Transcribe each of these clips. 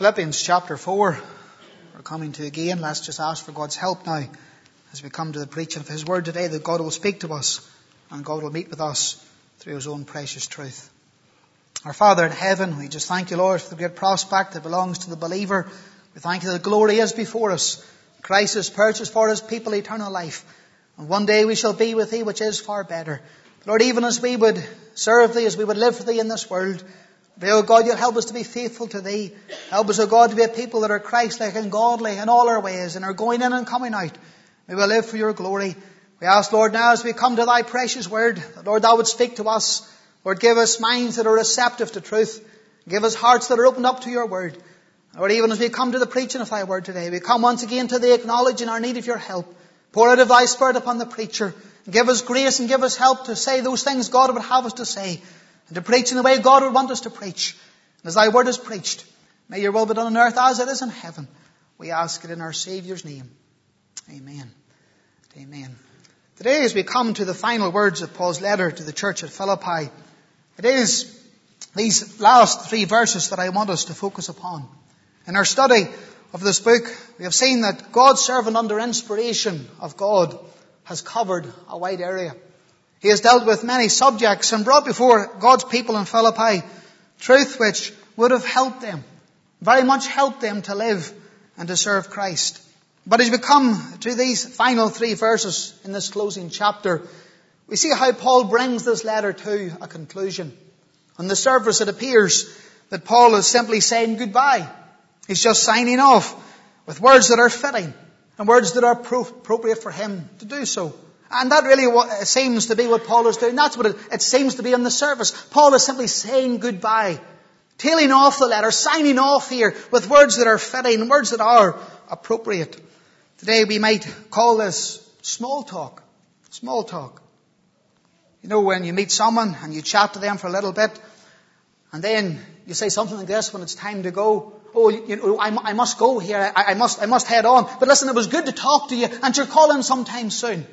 Philippians chapter 4, we're coming to again. Let's just ask for God's help now as we come to the preaching of His Word today, that God will speak to us and God will meet with us through His own precious truth. Our Father in heaven, we just thank you, Lord, for the great prospect that belongs to the believer. We thank you that glory is before us. Christ has purchased for His people eternal life. And one day we shall be with Thee, which is far better. Lord, even as we would serve Thee, as we would live for Thee in this world, pray, O God, you'll help us to be faithful to Thee. Help us, O God, to be a people that are Christ-like and godly in all our ways and are going in and coming out. May we live for your glory. We ask, Lord, now as we come to Thy precious Word, that, Lord, Thou would speak to us. Lord, give us minds that are receptive to truth. Give us hearts that are opened up to your Word. Lord, even as we come to the preaching of Thy Word today, we come once again to Thee acknowledging our need of your help. Pour out of Thy Spirit upon the preacher. Give us grace and give us help to say those things God would have us to say, and to preach in the way God would want us to preach. And as Thy Word is preached, may your will be done on earth as it is in heaven. We ask it in our Saviour's name. Amen. Amen. Today, as we come to the final words of Paul's letter to the church at Philippi, it is these last three verses that I want us to focus upon. In our study of this book, we have seen that God's servant, under inspiration of God, has covered a wide area. He has dealt with many subjects and brought before God's people in Philippi truth which would have helped them, very much helped them to live and to serve Christ. But as we come to these final three verses in this closing chapter, we see how Paul brings this letter to a conclusion. On the surface, it appears that Paul is simply saying goodbye. He's just signing off with words that are fitting and words that are appropriate for him to do so. And that really seems to be what Paul is doing. That's what it seems to be on the surface. Paul is simply saying goodbye, tailing off the letter, signing off here with words that are fitting, words that are appropriate. Today we might call this small talk. Small talk. You know, when you meet someone and you chat to them for a little bit, and then you say something like this when it's time to go. Oh, you know, I must go here. I must head on. But listen, it was good to talk to you, and you'll call in sometime soon.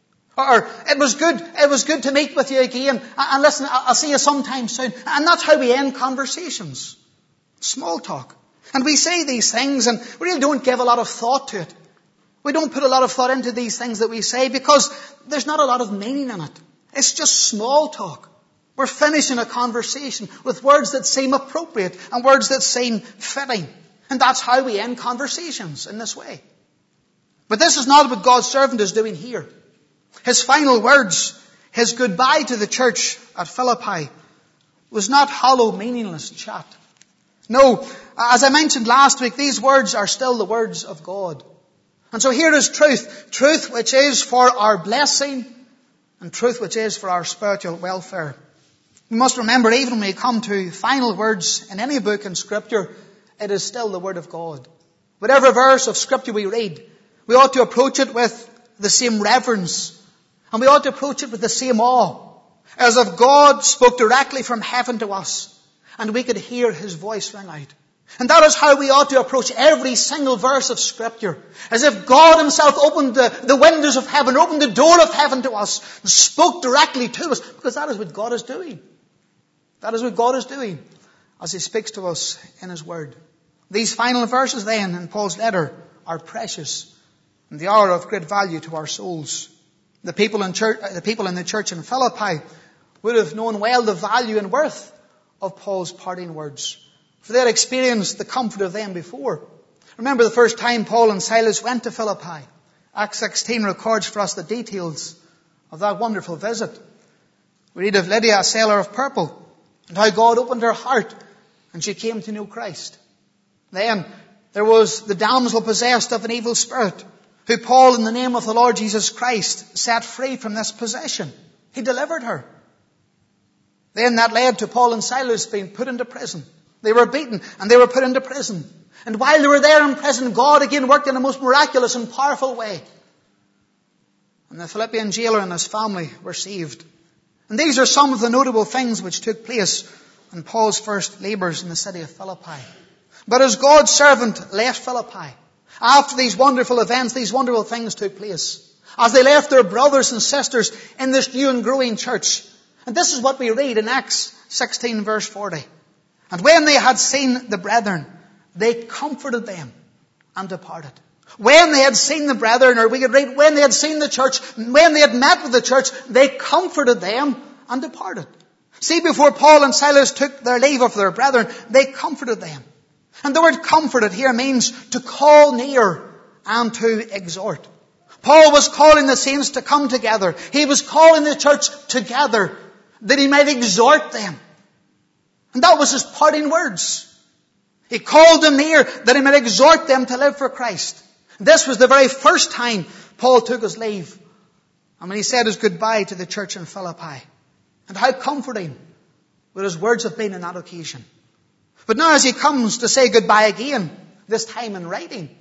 Or it was good to meet with you again. And listen, I'll see you sometime soon. And that's how we end conversations. Small talk. And we say these things and we really don't give a lot of thought to it. We don't put a lot of thought into these things that we say because there's not a lot of meaning in it. It's just small talk. We're finishing a conversation with words that seem appropriate and words that seem fitting. And that's how we end conversations, in this way. But this is not what God's servant is doing here. His final words, his goodbye to the church at Philippi, was not hollow, meaningless chat. No, as I mentioned last week, these words are still the words of God. And so here is truth. Truth which is for our blessing and truth which is for our spiritual welfare. We must remember, even when we come to final words in any book in Scripture, it is still the Word of God. Whatever verse of Scripture we read, we ought to approach it with the same reverence. And we ought to approach it with the same awe, as if God spoke directly from heaven to us, and we could hear His voice ring out. And that is how we ought to approach every single verse of Scripture, as if God Himself opened the windows of heaven, opened the door of heaven to us, and spoke directly to us, because that is what God is doing. That is what God is doing as He speaks to us in His Word. These final verses then in Paul's letter are precious, and they are of great value to our souls. The people in the church in Philippi would have known well the value and worth of Paul's parting words, for they had experienced the comfort of them before. Remember the first time Paul and Silas went to Philippi. Acts 16 records for us the details of that wonderful visit. We read of Lydia, a seller of purple, and how God opened her heart and she came to know Christ. Then there was the damsel possessed of an evil spirit, who Paul, in the name of the Lord Jesus Christ, set free from this possession. He delivered her. Then that led to Paul and Silas being put into prison. They were beaten and they were put into prison. And while they were there in prison, God again worked in a most miraculous and powerful way. And the Philippian jailer and his family were saved. And these are some of the notable things which took place in Paul's first labours in the city of Philippi. But as God's servant left Philippi, after these wonderful events, these wonderful things took place, as they left their brothers and sisters in this new and growing church. And this is what we read in Acts 16 verse 40. And when they had seen the brethren, they comforted them and departed. When they had seen the brethren, or we could read, when they had seen the church, when they had met with the church, they comforted them and departed. See, before Paul and Silas took their leave of their brethren, they comforted them. And the word comforted here means to call near and to exhort. Paul was calling the saints to come together. He was calling the church together that he might exhort them. And that was his parting words. He called them near that he might exhort them to live for Christ. This was the very first time Paul took his leave. And when he said his goodbye to the church in Philippi. And how comforting would his words have been on that occasion. But now as he comes to say goodbye again, this time in writing,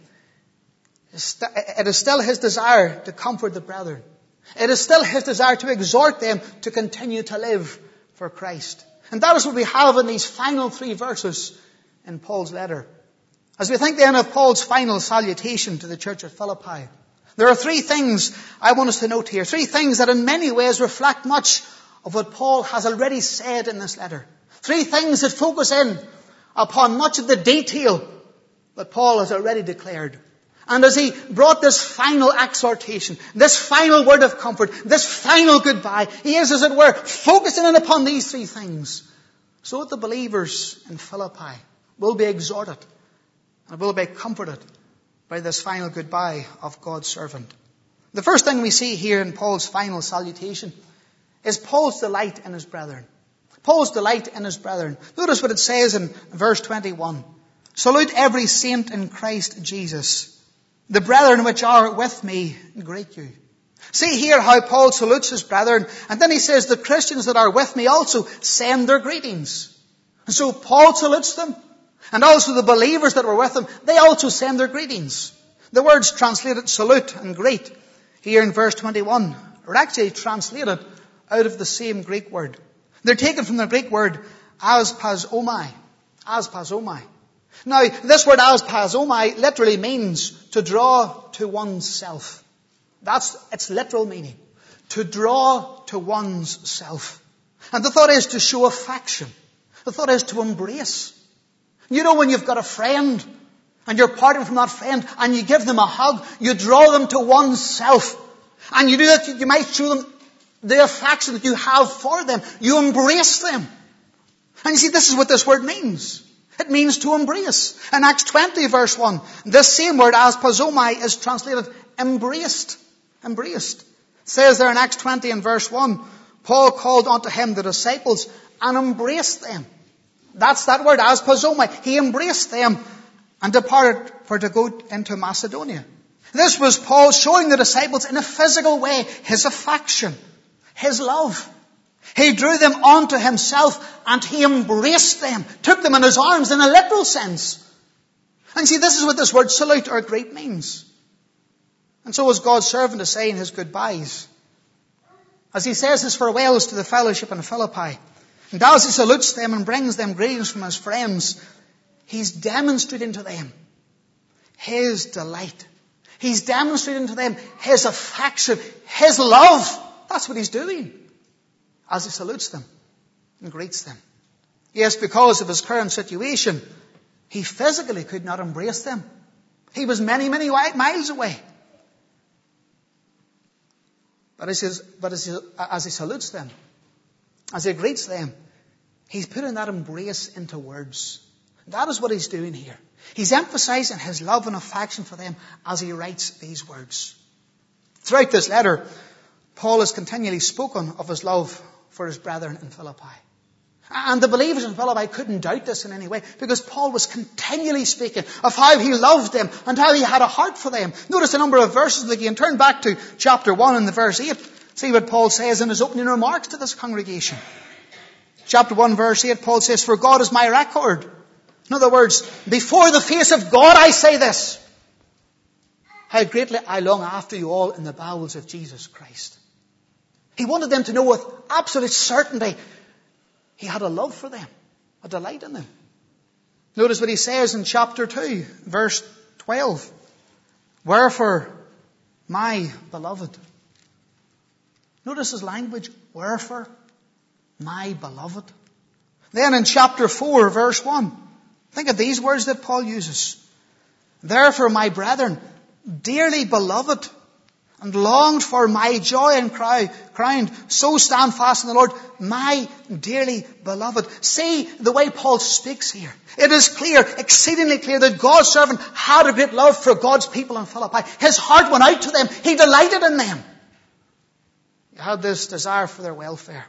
it is still his desire to comfort the brethren. It is still his desire to exhort them to continue to live for Christ. And that is what we have in these final 3 verses in Paul's letter. As we think then of Paul's final salutation to the church at Philippi, there are 3 things I want us to note here. 3 things that in many ways reflect much of what Paul has already said in this letter. 3 things that focus in upon much of the detail that Paul has already declared. And as he brought this final exhortation, this final word of comfort, this final goodbye, he is, as it were, focusing in upon these 3 things, so that the believers in Philippi will be exhorted and will be comforted by this final goodbye of God's servant. The first thing we see here in Paul's final salutation is Paul's delight in his brethren. Paul's delight in his brethren. Notice what it says in verse 21. Salute every saint in Christ Jesus. The brethren which are with me greet you. See here how Paul salutes his brethren, and then he says the Christians that are with me also send their greetings. And so Paul salutes them, and also the believers that were with him, they also send their greetings. The words translated salute and greet here in verse 21 are actually translated out of the same Greek word. They're taken from the Greek word aspazomai. Aspazomai. Now, this word aspazomai literally means to draw to one's self. That's its literal meaning. To draw to one's self. And the thought is to show affection. The thought is to embrace. You know, when you've got a friend and you're parting from that friend and you give them a hug, you draw them to one's self. And you do that, you might show them the affection that you have for them. You embrace them. And you see, this is what this word means. It means to embrace. In Acts 20 verse 1, this same word aspazomai is translated embraced. Embraced. It says there in Acts 20 and verse 1, Paul called unto him the disciples and embraced them. That's that word aspazomai. He embraced them and departed for to go into Macedonia. This was Paul showing the disciples in a physical way his affection, his love. He drew them onto himself and he embraced them, took them in his arms in a literal sense. And see, this is what this word salute or greet means. And so as God's servant is saying his goodbyes, as he says his farewells to the fellowship in Philippi, and as he salutes them and brings them greetings from his friends, he's demonstrating to them his delight. He's demonstrating to them his affection, his love. That's what he's doing as he salutes them and greets them. Yes, because of his current situation, he physically could not embrace them. He was many, many miles away. But as he salutes them, as he greets them, he's putting that embrace into words. That is what he's doing here. He's emphasizing his love and affection for them as he writes these words. Throughout this letter, Paul has continually spoken of his love for his brethren in Philippi. And the believers in Philippi couldn't doubt this in any way, because Paul was continually speaking of how he loved them and how he had a heart for them. Notice a number of verses again. Turn back to chapter 1 and the verse 8. See what Paul says in his opening remarks to this congregation. Chapter 1 verse 8, Paul says, "For God is my record." In other words, before the face of God I say this, how greatly I long after you all in the bowels of Jesus Christ. He wanted them to know with absolute certainty he had a love for them, a delight in them. Notice what he says in chapter 2, verse 12. "Wherefore, my beloved." Notice his language. Wherefore, my beloved. Then in chapter 4, verse 1, Think of these words that Paul uses. Therefore, my brethren, dearly beloved, and longed for, my joy and crown, so stand fast in the Lord, my dearly beloved. See the way Paul speaks here. It is clear, exceedingly clear, that God's servant had a great love for God's people in Philippi. His heart went out to them. He delighted in them. He had this desire for their welfare.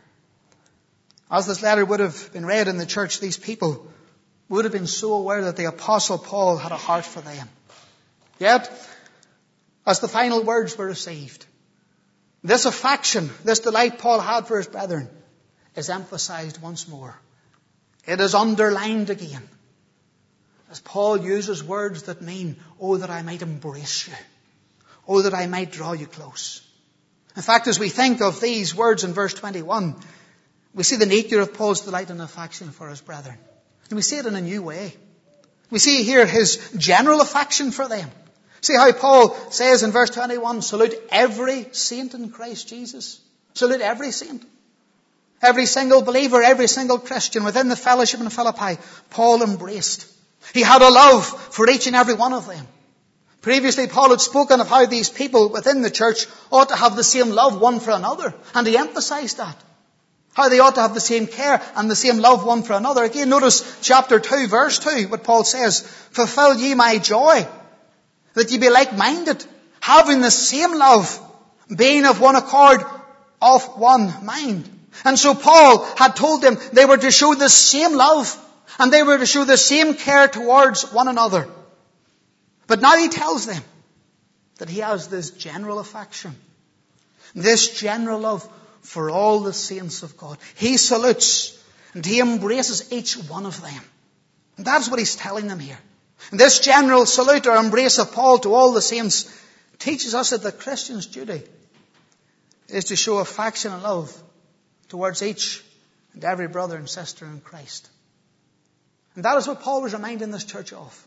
As this letter would have been read in the church, these people would have been so aware that the Apostle Paul had a heart for them. Yet, as the final words were received, this affection, this delight Paul had for his brethren is emphasized once more. It is underlined again as Paul uses words that mean, oh, that I might embrace you. Oh, that I might draw you close. In fact, as we think of these words in verse 21, we see the nature of Paul's delight and affection for his brethren. And we see it in a new way. We see here his general affection for them. See how Paul says in verse 21, salute every saint in Christ Jesus. Salute every saint. Every single believer, every single Christian within the fellowship in Philippi, Paul embraced. He had a love for each and every one of them. Previously, Paul had spoken of how these people within the church ought to have the same love one for another. And he emphasized that. How they ought to have the same care and the same love one for another. Again, notice chapter 2, verse 2, what Paul says. Fulfill ye my joy, that ye be like-minded, having the same love, being of one accord, of one mind. And so Paul had told them they were to show the same love, and they were to show the same care towards one another. But now he tells them that he has this general affection, this general love for all the saints of God. He salutes and he embraces each one of them. And that's what he's telling them here. And this general salute or embrace of Paul to all the saints teaches us that the Christian's duty is to show affection and love towards each and every brother and sister in Christ. And that is what Paul was reminding this church of.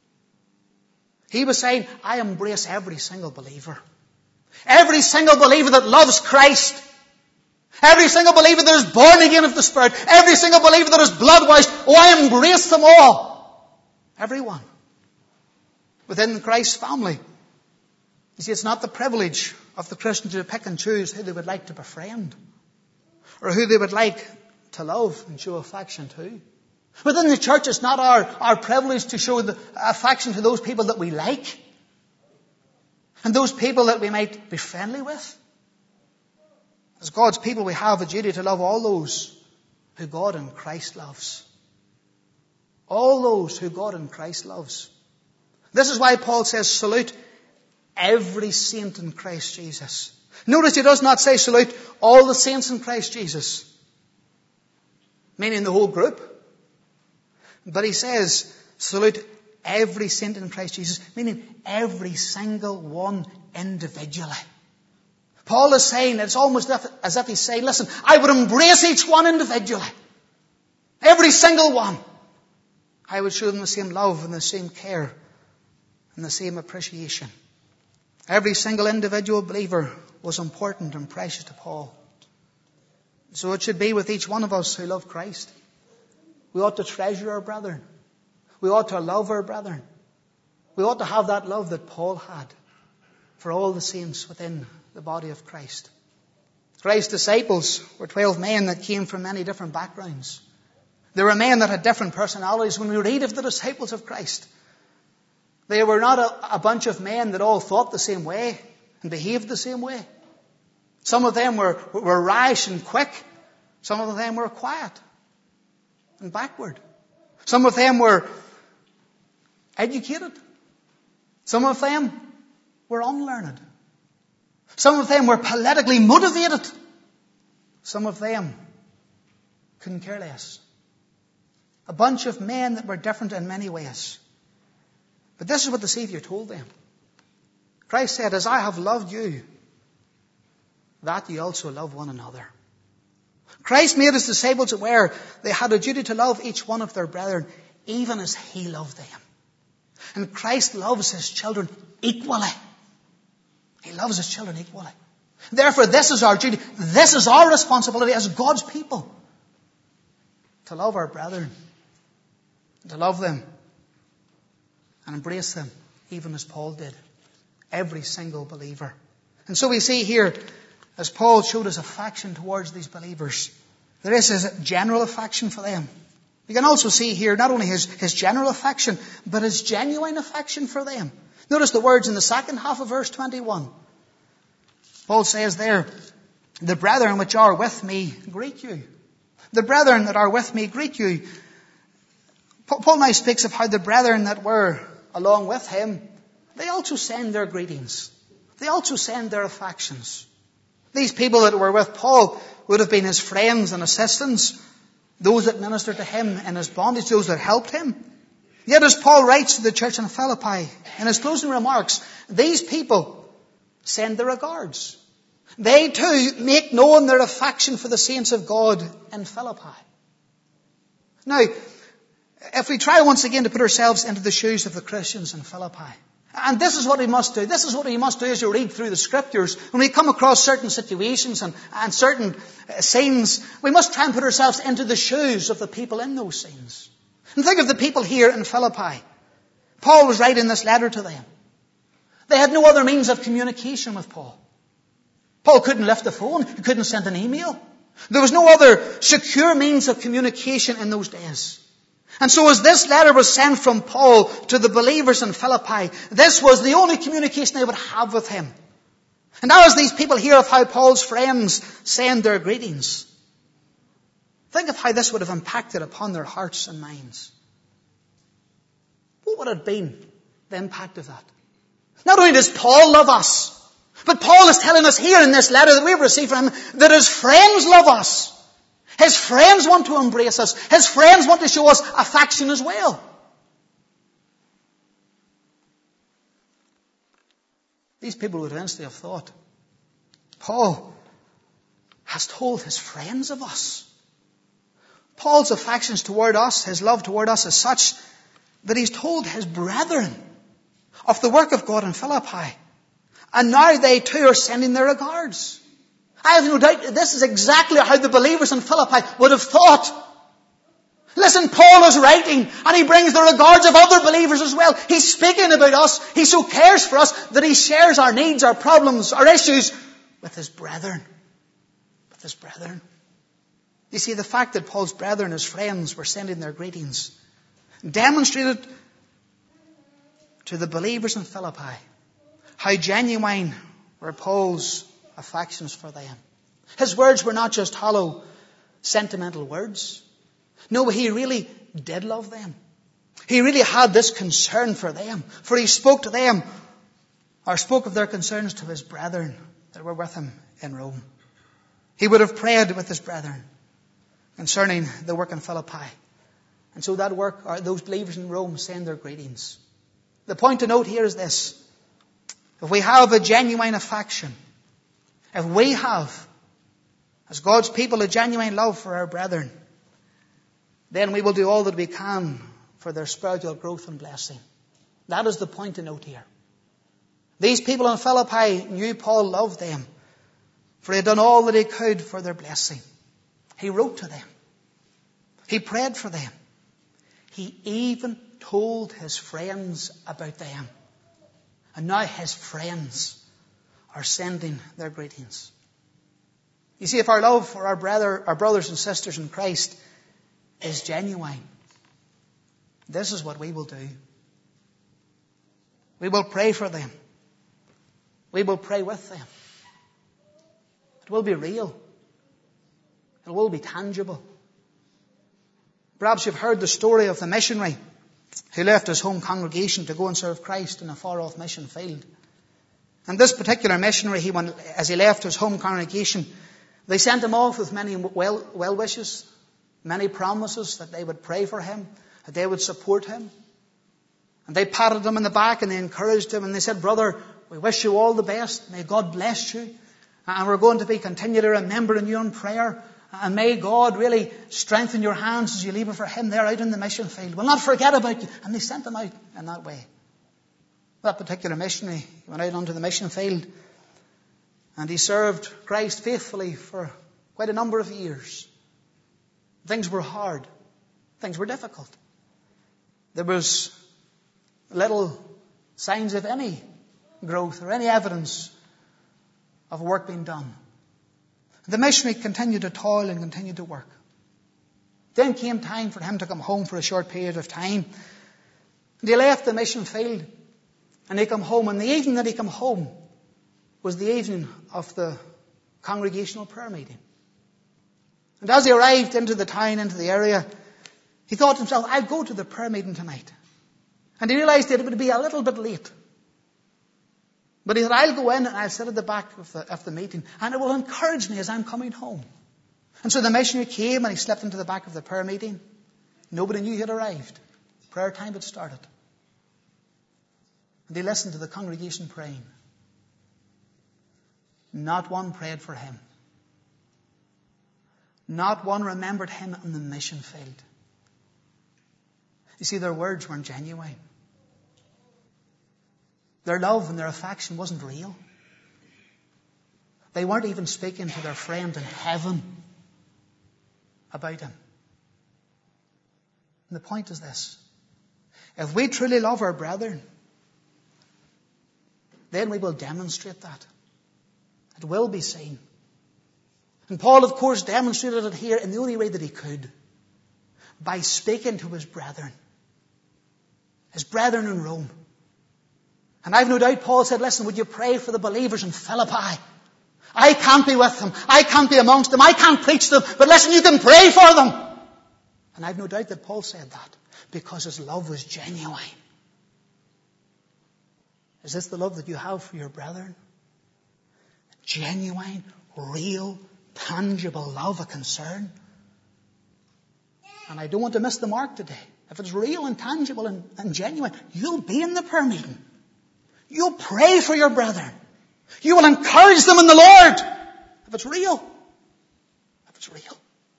He was saying, I embrace every single believer. Every single believer that loves Christ. Every single believer that is born again of the Spirit. Every single believer that is blood washed. Oh, I embrace them all. Everyone. Within Christ's family. You see, it's not the privilege of the Christian to pick and choose who they would like to befriend. Or who they would like to love and show affection to. Within the church, it's not our privilege to show the affection to those people that we like. And those people that we might be friendly with. As God's people, we have a duty to love all those who God in Christ loves. All those who God in Christ loves. This is why Paul says, salute every saint in Christ Jesus. Notice he does not say salute all the saints in Christ Jesus. Meaning the whole group. But he says, salute every saint in Christ Jesus. Meaning every single one individually. Paul is saying, it's almost as if he's saying, listen, I would embrace each one individually. Every single one. I would show them the same love and the same care and the same appreciation. Every single individual believer was important and precious to Paul. So it should be with each one of us who love Christ. We ought to treasure our brethren. We ought to love our brethren. We ought to have that love that Paul had for all the saints within the body of Christ. Christ's disciples were 12 men that came from many different backgrounds. They were men that had different personalities. When we read of the disciples of Christ, they were not a bunch of men that all thought the same way and behaved the same way. Some of them were rash and quick. Some of them were quiet and backward. Some of them were educated. Some of them were unlearned. Some of them were politically motivated. Some of them couldn't care less. A bunch of men that were different in many ways. But this is what the Savior told them. Christ said, as I have loved you, that you also love one another. Christ made his disciples aware they had a duty to love each one of their brethren, even as he loved them. And Christ loves his children equally. He loves his children equally. Therefore, this is our duty. This is our responsibility as God's people. To love our brethren to love them and embrace them, even as Paul did. Every single believer. And so we see here, as Paul showed his affection towards these believers, there is his general affection for them. You can also see here not only his general affection, but his genuine affection for them. Notice the words in the second half of verse 21. Paul says there, the brethren which are with me greet you. The brethren that are with me greet you. Paul now speaks of how the brethren that were along with him, they also send their greetings. They also send their affections. These people that were with Paul would have been his friends and assistants, those that ministered to him in his bondage, those that helped him. Yet as Paul writes to the church in Philippi, in his closing remarks, these people send their regards. They too make known their affection for the saints of God in Philippi. Now, if we try once again to put ourselves into the shoes of the Christians in Philippi, and this is what we must do. This is what we must do as you read through the Scriptures. When we come across certain situations and certain scenes, we must try and put ourselves into the shoes of the people in those scenes. And think of the people here in Philippi. Paul was writing this letter to them. They had no other means of communication with Paul. Paul couldn't lift the phone. He couldn't send an email. There was no other secure means of communication in those days. And so as this letter was sent from Paul to the believers in Philippi, this was the only communication they would have with him. And now as these people hear of how Paul's friends send their greetings, think of how this would have impacted upon their hearts and minds. What would it have been, the impact of that? Not only does Paul love us, but Paul is telling us here in this letter that we've received from him that his friends love us. His friends want to embrace us. His friends want to show us affection as well. These people would eventually have thought, Paul has told his friends of us. Paul's affections toward us, his love toward us is such that he's told his brethren of the work of God in Philippi. And now they too are sending their regards. I have no doubt that this is exactly how the believers in Philippi would have thought. Listen, Paul is writing and he brings the regards of other believers as well. He's speaking about us. He so cares for us that he shares our needs, our problems, our issues with his brethren. With his brethren. You see, the fact that Paul's brethren, his friends, were sending their greetings demonstrated to the believers in Philippi how genuine were Paul's affections for them. His words were not just hollow, sentimental words. No, he really did love them. He really had this concern for them. For he spoke to them, or spoke of their concerns to his brethren that were with him in Rome. He would have prayed with his brethren concerning the work in Philippi. And so that work, or those believers in Rome, send their greetings. The point to note here is this. If we have a genuine affection, if we have, as God's people, a genuine love for our brethren, then we will do all that we can for their spiritual growth and blessing. That is the point to note here. These people in Philippi knew Paul loved them, for he had done all that he could for their blessing. He wrote to them. He prayed for them. He even told his friends about them. And now his friends are sending their greetings. You see, if our love for our brothers and sisters in Christ is genuine, this is what we will do. We will pray for them. We will pray with them. It will be real. It will be tangible. Perhaps you've heard the story of the missionary who left his home congregation to go and serve Christ in a far-off mission field. And this particular missionary, as he left his home congregation, they sent him off with many well wishes, many promises that they would pray for him, that they would support him. And they patted him on the back and they encouraged him and they said, "Brother, we wish you all the best. May God bless you. And we're going to be continually remembering you in prayer. And may God really strengthen your hands as you leave it for him there out in the mission field. We'll not forget about you." And they sent him out in that way. That particular missionary went out onto the mission field and he served Christ faithfully for quite a number of years. Things were hard. Things were difficult. there was little signs of any growth or any evidence of work being done. The missionary continued to toil and continued to work. Then came time for him to come home for a short period of time. And he left the mission field and he came home. And the evening that he came home was the evening of the congregational prayer meeting. And as he arrived into the town, into the area, he thought to himself, I'll go to the prayer meeting tonight. And he realized that it would be a little bit late. But he said, I'll go in and I'll sit at the back of the meeting and it will encourage me as I'm coming home. And so the missionary came and he slipped into the back of the prayer meeting. Nobody knew he had arrived. Prayer time had started. And he listened to the congregation praying. Not one prayed for him. Not one remembered him in the mission field. You see, their words weren't genuine. Their love and their affection wasn't real. They weren't even speaking to their friend in heaven about him. And the point is this. If we truly love our brethren, then we will demonstrate that. It will be seen. And Paul, of course, demonstrated it here in the only way that he could. By speaking to his brethren. His brethren in Rome. And I've no doubt Paul said, listen, would you pray for the believers in Philippi? I can't be with them. I can't be amongst them. I can't preach them. But listen, you can pray for them. And I've no doubt that Paul said that because his love was genuine. Is this the love that you have for your brethren? Genuine, real, tangible love, a concern. And I don't want to miss the mark today. If it's real and tangible and genuine, you'll be in the prayer meeting. You'll pray for your brethren. You will encourage them in the Lord. If it's real. If it's real.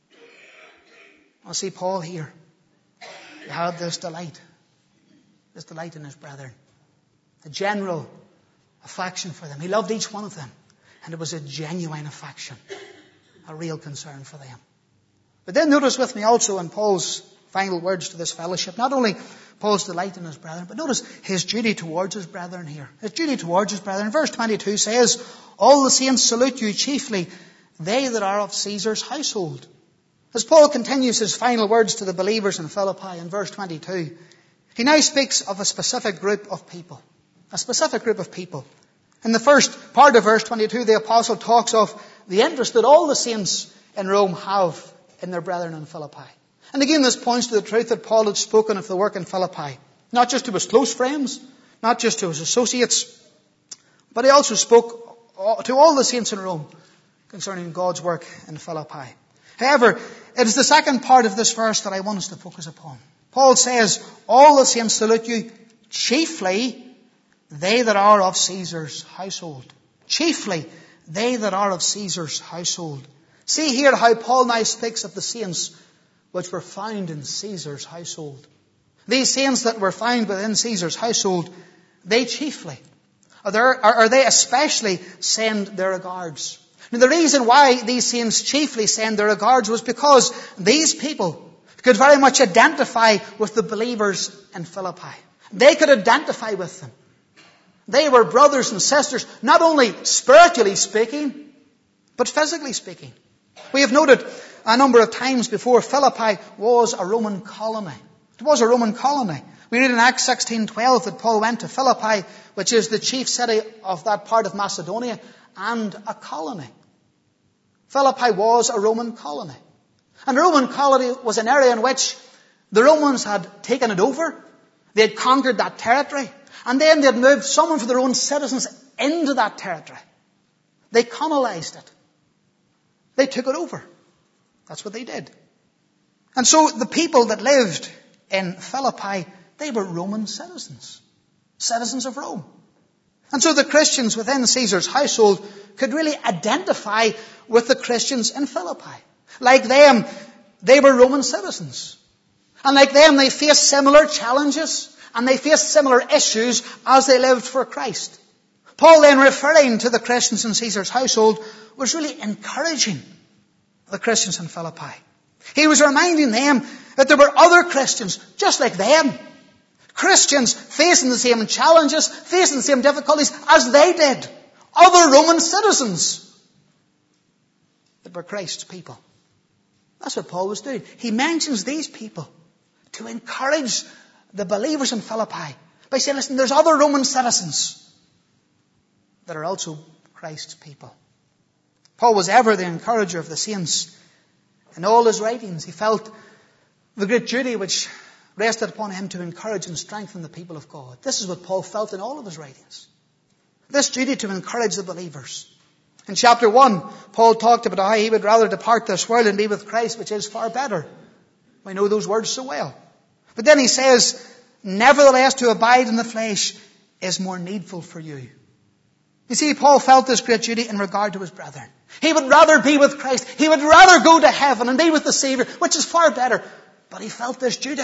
I see Paul here. He had this delight. This delight in his brethren. A general affection for them. He loved each one of them. And it was a genuine affection. A real concern for them. But then notice with me also in Paul's final words to this fellowship, not only Paul's delight in his brethren, but notice his duty towards his brethren here. His duty towards his brethren. Verse 22 says, all the saints salute you, chiefly they that are of Caesar's household. As Paul continues his final words to the believers in Philippi in verse 22, he now speaks of a specific group of people. A specific group of people. In the first part of verse 22, the apostle talks of the interest that all the saints in Rome have in their brethren in Philippi. And again, this points to the truth that Paul had spoken of the work in Philippi. Not just to his close friends, not just to his associates, but he also spoke to all the saints in Rome concerning God's work in Philippi. However, it is the second part of this verse that I want us to focus upon. Paul says, all the saints salute you, chiefly they that are of Caesar's household. Chiefly they that are of Caesar's household. See here how Paul now speaks of the saints which were found in Caesar's household. These saints that were found within Caesar's household, they chiefly, or they especially send their regards. Now the reason why these saints chiefly send their regards was because these people could very much identify with the believers in Philippi. They could identify with them. They were brothers and sisters, not only spiritually speaking, but physically speaking. We have noted a number of times before, Philippi was a Roman colony. It was a Roman colony. We read in Acts 16:12 that Paul went to Philippi, which is the chief city of that part of Macedonia, and a colony. Philippi was a Roman colony. And a Roman colony was an area in which the Romans had taken it over. They had conquered that territory. And then they had moved some of their own citizens into that territory. They colonized it. They took it over. That's what they did. And so the people that lived in Philippi, they were Roman citizens. Citizens of Rome. And so the Christians within Caesar's household could really identify with the Christians in Philippi. Like them, they were Roman citizens. And like them, they faced similar challenges and they faced similar issues as they lived for Christ. Paul then, referring to the Christians in Caesar's household, was really encouraging the Christians in Philippi. He was reminding them that there were other Christians just like them Christians facing the same challenges, facing the same difficulties as they did. Other Roman citizens that were Christ's people. That's what Paul was doing. He mentions these people to encourage the believers in Philippi by saying, listen, there's other Roman citizens that are also Christ's people. Paul was ever the encourager of the saints. In all his writings, he felt the great duty which rested upon him to encourage and strengthen the people of God. This is what Paul felt in all of his writings. This duty to encourage the believers. In chapter 1, Paul talked about how he would rather depart this world and be with Christ, which is far better. We know those words so well. But then he says, nevertheless, to abide in the flesh is more needful for you. You see, Paul felt this great duty in regard to his brethren. He would rather be with Christ. He would rather go to heaven and be with the Savior, which is far better. But he felt this duty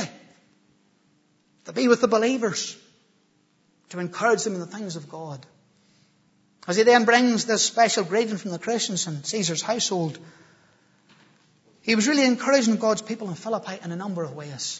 to be with the believers, to encourage them in the things of God. As he then brings this special greeting from the Christians in Caesar's household, he was really encouraging God's people in Philippi in a number of ways.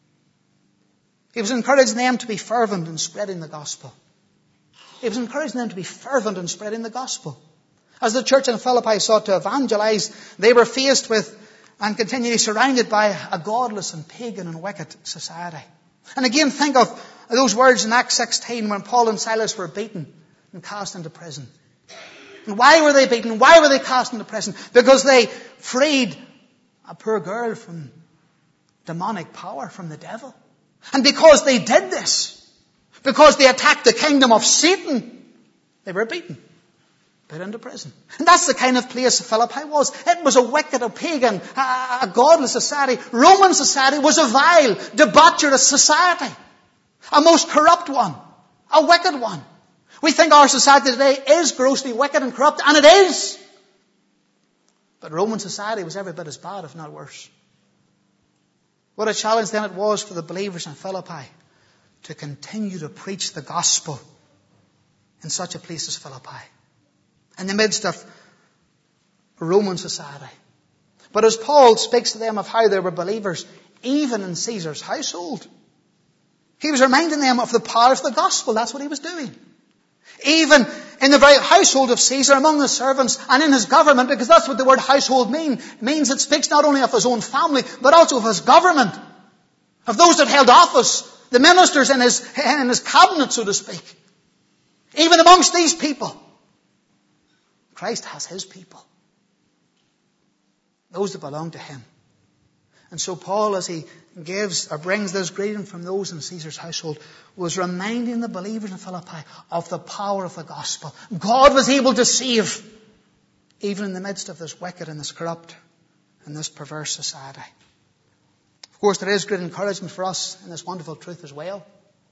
He was encouraging them to be fervent in spreading the gospel. He was encouraging them to be fervent in spreading the gospel. As the church in Philippi sought to evangelize, they were faced with and continually surrounded by a godless and pagan and wicked society. And again, think of those words in Acts 16 when Paul and Silas were beaten and cast into prison. And why were they beaten? Why were they cast into prison? Because they freed a poor girl from demonic power, from the devil. And because they did this, because they attacked the kingdom of Satan, they were beaten, put into prison. And that's the kind of place Philippi was. It was a wicked, a pagan, a godless society. Roman society was a vile, debaucherous society. A most corrupt one. A wicked one. We think our society today is grossly wicked and corrupt, and it is. But Roman society was every bit as bad, if not worse. What a challenge then it was for the believers in Philippi to continue to preach the gospel in such a place as Philippi, in the midst of Roman society. But as Paul speaks to them of how they were believers, even in Caesar's household, he was reminding them of the power of the gospel. That's what he was doing. Even in the very household of Caesar, among the servants and in his government, because that's what the word household means. It means it speaks not only of his own family, but also of his government, of those that held office, the ministers in his cabinet, so to speak. Even amongst these people, Christ has his people, those that belong to him. And so Paul, as he brings this greeting from those in Caesar's household, was reminding the believers in Philippi of the power of the gospel. God was able to save, even in the midst of this wicked and this corrupt and this perverse society. Of course, there is great encouragement for us in this wonderful truth as well.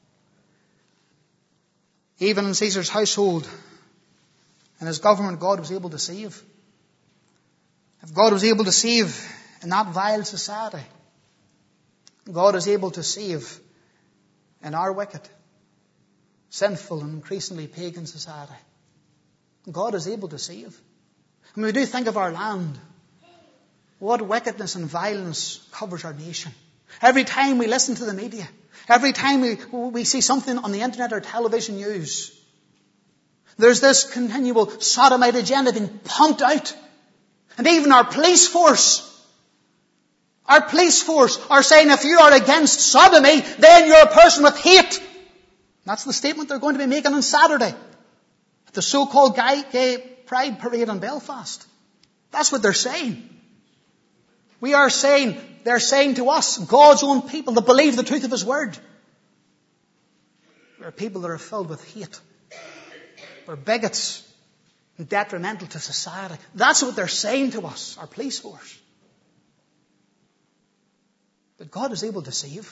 Even in Caesar's household and his government, God was able to save. If God was able to save in that vile society, God is able to save in our wicked, sinful and increasingly pagan society. God is able to save. When we do think of our land, what wickedness and violence covers our nation. Every time we listen to the media, every time we see something on the internet or television news, there's this continual sodomite agenda being pumped out. And even our police force are saying if you are against sodomy, then you're a person with hate. That's the statement they're going to be making on Saturday at the so-called gay pride parade in Belfast. That's what they're saying. They're saying to us, God's own people that believe the truth of his word, we're people that are filled with hate. We're bigots and detrimental to society. That's what they're saying to us, our police force. But God is able to save.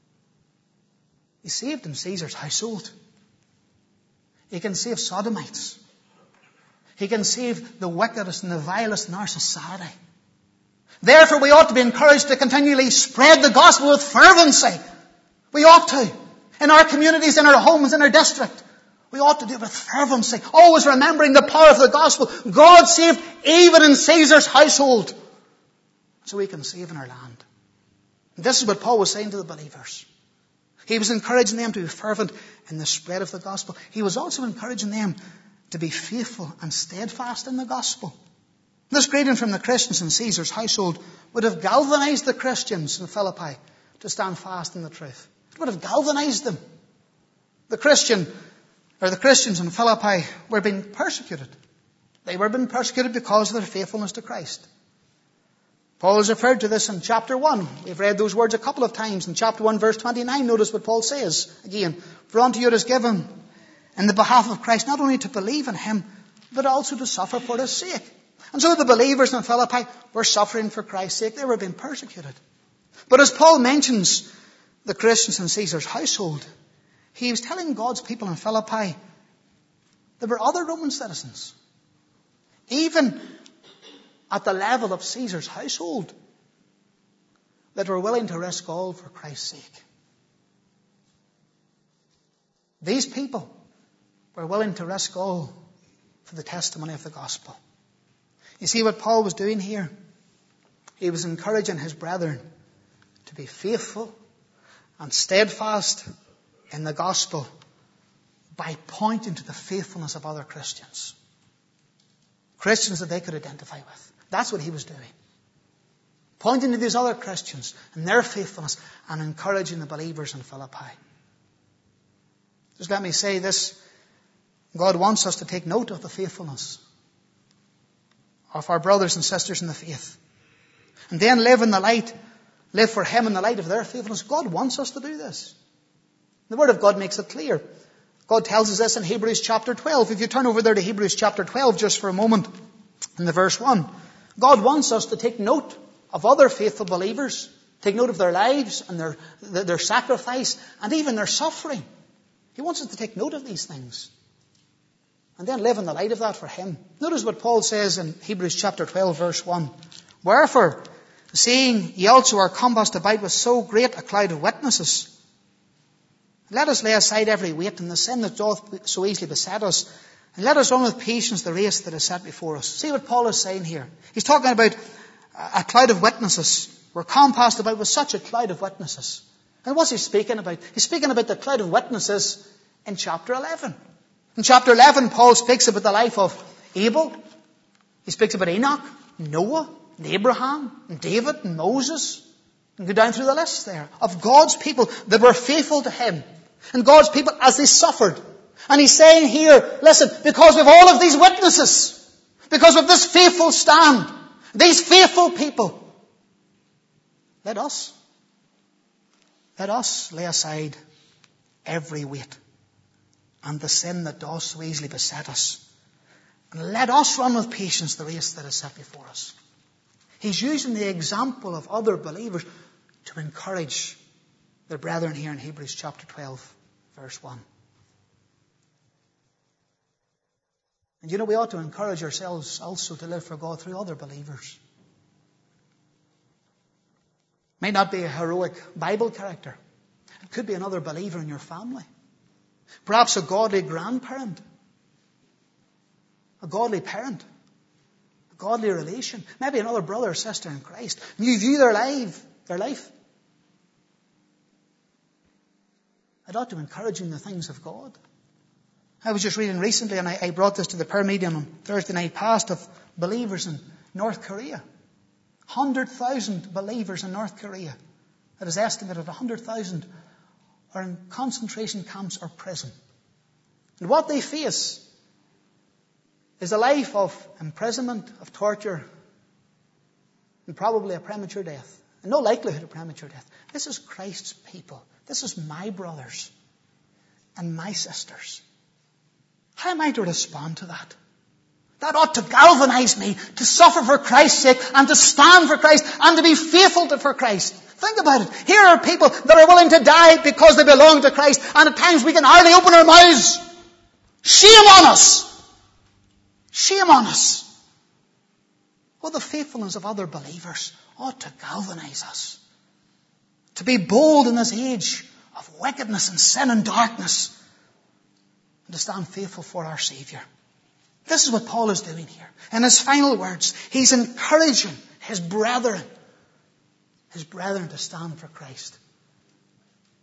He saved in Caesar's household. He can save sodomites. He can save the wickedest and the vilest in our society. Therefore, we ought to be encouraged to continually spread the gospel with fervency. We ought to. In our communities, in our homes, in our district. We ought to do it with fervency. Always remembering the power of the gospel. God saved even in Caesar's household. So we can save in our land. And this is what Paul was saying to the believers. He was encouraging them to be fervent in the spread of the gospel. He was also encouraging them to be faithful and steadfast in the gospel. This greeting from the Christians in Caesar's household would have galvanized the Christians in Philippi to stand fast in the truth. It would have galvanized them. The Christians in Philippi were being persecuted. They were being persecuted because of their faithfulness to Christ. Paul has referred to this in chapter 1. We've read those words a couple of times. In chapter 1, verse 29, notice what Paul says again. For unto you it is given in the behalf of Christ not only to believe in him, but also to suffer for his sake. And so the believers in Philippi were suffering for Christ's sake. They were being persecuted. But as Paul mentions the Christians in Caesar's household, he was telling God's people in Philippi there were other Roman citizens, even at the level of Caesar's household, that were willing to risk all for Christ's sake. These people were willing to risk all for the testimony of the gospel. You see what Paul was doing here? He was encouraging his brethren to be faithful and steadfast in the gospel by pointing to the faithfulness of other Christians. Christians that they could identify with. That's what he was doing. Pointing to these other Christians and their faithfulness and encouraging the believers in Philippi. Just let me say this. God wants us to take note of the faithfulness of our brothers and sisters in the faith. And then live in the light, live for him in the light of their faithfulness. God wants us to do this. The Word of God makes it clear. God tells us this in Hebrews chapter 12. If you turn over there to Hebrews chapter 12 just for a moment, in the verse 1. God wants us to take note of other faithful believers. Take note of their lives and their sacrifice and even their suffering. He wants us to take note of these things. And then live in the light of that for him. Notice what Paul says in Hebrews chapter 12 verse 1. Wherefore, seeing ye also are compassed about with so great a cloud of witnesses, let us lay aside every weight and the sin that doth so easily beset us, and let us run with patience the race that is set before us. See what Paul is saying here. He's talking about a cloud of witnesses. We're compassed about with such a cloud of witnesses. And what's he speaking about? He's speaking about the cloud of witnesses in chapter 11. In chapter 11, Paul speaks about the life of Abel. He speaks about Enoch, Noah, and Abraham, and David, and Moses. And go down through the list there of God's people that were faithful to him. And God's people as they suffered. And he's saying here, listen, because of all of these witnesses, because of this faithful stand, these faithful people, let us lay aside every weight and the sin that does so easily beset us. And let us run with patience the race that is set before us. He's using the example of other believers to encourage their brethren here in Hebrews chapter 12, verse 1. And we ought to encourage ourselves also to live for God through other believers. It may not be a heroic Bible character. It could be another believer in your family. Perhaps a godly grandparent. A godly parent. A godly relation. Maybe another brother or sister in Christ. And you view their life. It ought to encourage you in the things of God. I was just reading recently, and I brought this to the prayer meeting on Thursday night past, of believers in North Korea. 100,000 believers in North Korea. It is estimated 100,000 are in concentration camps or prison. And what they face is a life of imprisonment, of torture, and probably a premature death. And no likelihood of premature death. This is Christ's people. This is my brothers and my sisters. How am I to respond to that? That ought to galvanize me to suffer for Christ's sake and to stand for Christ and to be faithful for Christ. Think about it. Here are people that are willing to die because they belong to Christ, and at times we can hardly open our mouths. Shame on us! Shame on us! Well, the faithfulness of other believers ought to galvanize us. To be bold in this age of wickedness and sin and darkness, and to stand faithful for our Saviour. This is what Paul is doing here. In his final words, he's encouraging his brethren to stand for Christ. To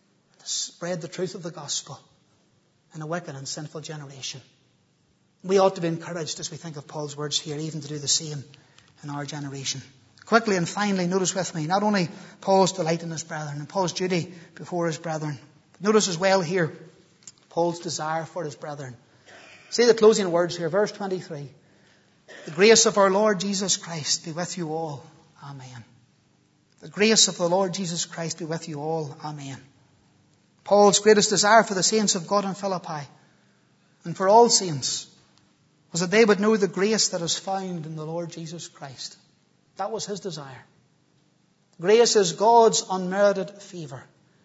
spread the truth of the gospel in a wicked and sinful generation. We ought to be encouraged as we think of Paul's words here, even to do the same in our generation. Quickly and finally, notice with me, not only Paul's delight in his brethren and Paul's duty before his brethren, notice as well here Paul's desire for his brethren. See the closing words here, verse 23. The grace of our Lord Jesus Christ be with you all. Amen. The grace of the Lord Jesus Christ be with you all. Amen. Paul's greatest desire for the saints of God in Philippi and for all saints was that they would know the grace that is found in the Lord Jesus Christ. That was his desire. Grace is God's unmerited favour.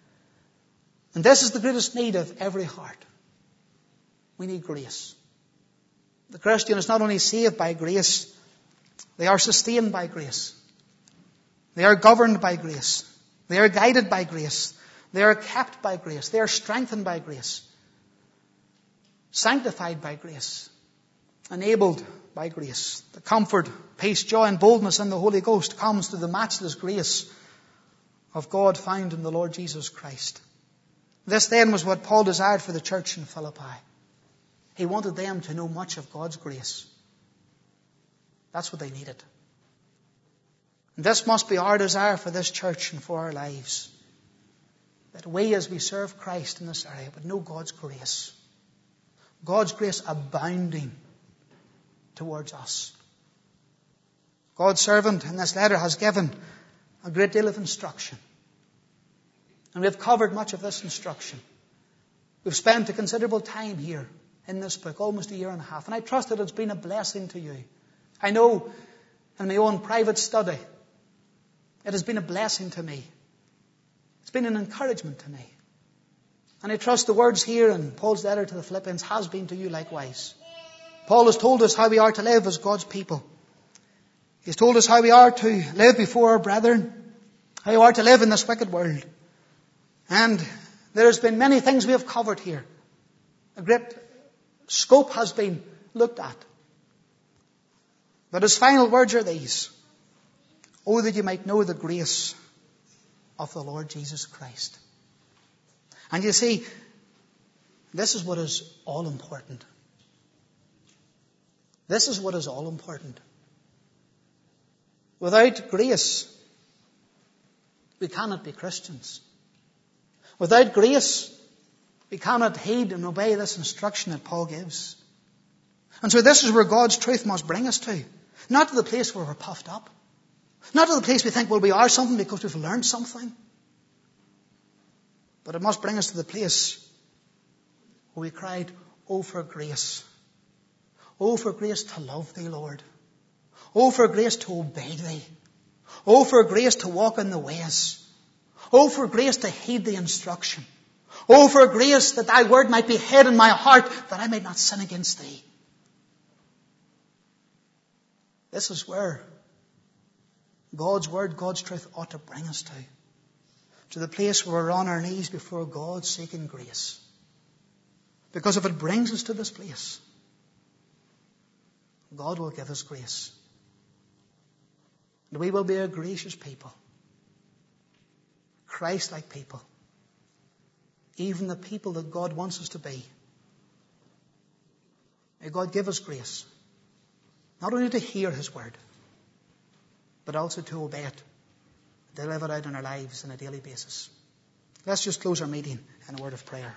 And this is the greatest need of every heart. We need grace. The Christian is not only saved by grace, they are sustained by grace. They are governed by grace. They are guided by grace. They are kept by grace. They are strengthened by grace. Sanctified by grace. Enabled by grace. The comfort, peace, joy and boldness in the Holy Ghost comes through the matchless grace of God found in the Lord Jesus Christ. This then was what Paul desired for the church in Philippi. He wanted them to know much of God's grace. That's what they needed. And this must be our desire for this church and for our lives. That we, as we serve Christ in this area, would know God's grace. God's grace abounding towards us. God's servant in this letter has given a great deal of instruction. And we have covered much of this instruction. We've spent a considerable time here in this book, almost a year and a half. And I trust that it's been a blessing to you. I know in my own private study, it has been a blessing to me. It's been an encouragement to me. And I trust the words here in Paul's letter to the Philippians has been to you likewise. Paul has told us how we are to live as God's people. He's told us how we are to live before our brethren, how we are to live in this wicked world. And there's been many things we have covered here. A great scope has been looked at. But his final words are these. Oh, that you might know the grace of the Lord Jesus Christ. And you see, this is what is all important. This is what is all important. Without grace, we cannot be Christians. Without grace, we cannot heed and obey this instruction that Paul gives. And so this is where God's truth must bring us to. Not to the place where we're puffed up. Not to the place we think, well, we are something because we've learned something. But it must bring us to the place where we cried, oh, for grace. Oh, for grace to love thee, Lord. Oh, for grace to obey thee. Oh, for grace to walk in the ways. Oh, for grace to heed the instruction. Oh, for grace that thy word might be hid in my heart, that I might not sin against thee. This is where God's word, God's truth ought to bring us to the place where we're on our knees before God seeking grace. Because if it brings us to this place, God will give us grace. And we will be a gracious people. Christ-like people. Even the people that God wants us to be. May God give us grace. Not only to hear his word, but also to obey it. To live it out in our lives on a daily basis. Let's just close our meeting in a word of prayer.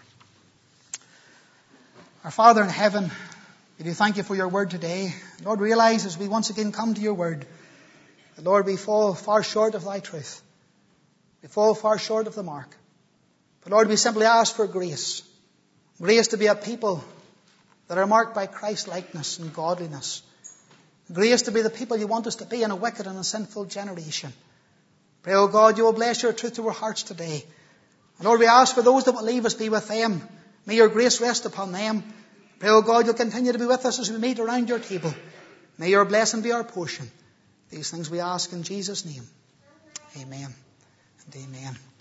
Our Father in heaven, we do thank you for your word today. Lord, realize as we once again come to your word, that Lord, we fall far short of thy truth. We fall far short of the mark. But Lord, we simply ask for grace. Grace to be a people that are marked by Christ-likeness and godliness. Grace to be the people you want us to be in a wicked and a sinful generation. Pray, oh God, you will bless your truth to our hearts today. And Lord, we ask for those that will leave us, be with them. May your grace rest upon them. Pray, oh God, you'll continue to be with us as we meet around your table. May your blessing be our portion. These things we ask in Jesus' name. Amen and amen.